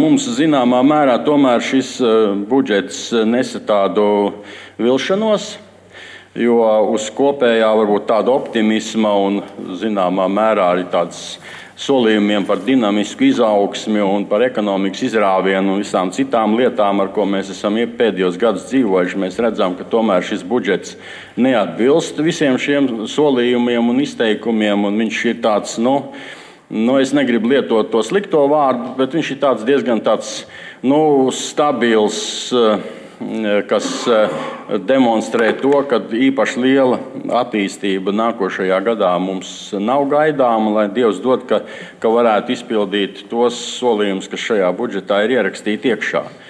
mums zināmā mērā tomēr šis budžets nesa tādu vilšanos, jo uz kopējā varbūt tāda optimisma un zināmā mērā arī tāds solījumiem par dinamisku izaugsmi un par ekonomikas izrāvienu un visām citām lietām, ar ko mēs esam pēdējos gadus dzīvojuši, mēs redzam, ka tomēr šis budžets neatbilst visiem šiem solījumiem un izteikumiem. Un viņš ir tāds, es negribu lietot to slikto vārdu, bet viņš ir diezgan stabils, kas demonstrē to, ka īpaši liela attīstība nākošajā gadā mums nav gaidāma, lai Dievs dod, ka varētu izpildīt tos solījumus, kas šajā budžetā ir ierakstīti iekšā.